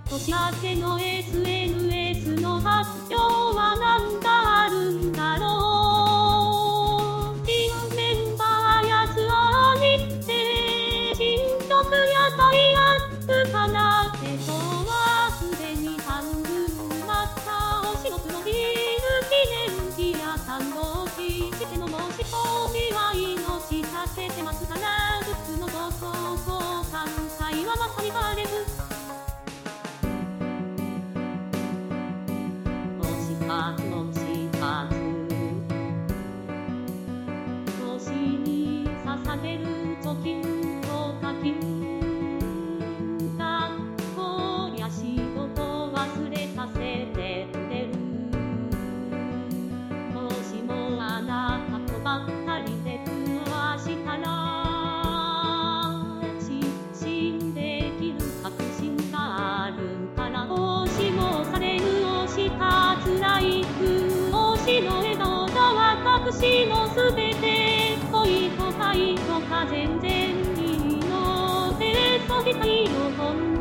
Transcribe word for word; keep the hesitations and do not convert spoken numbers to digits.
年明けの エスエヌエス の発表はなんかあるんだろう。新メンバーやツアー日程、新曲やタイアップかなって、そうはすでに半分まった。お仕事の日、記念日や賛同日しての申し込みは命させてますから、グッズの同窓交換会はまさにバレる。あのしかず星に捧げる貯金と課金がこりゃ仕事忘れさせてくれる。もしもあなたとばっかりで苦労したら失神できる確信があるから、もしもされるをした辛い推しの笑顔が私のすべて、恋とか愛とか全然いいので、そびたいのほん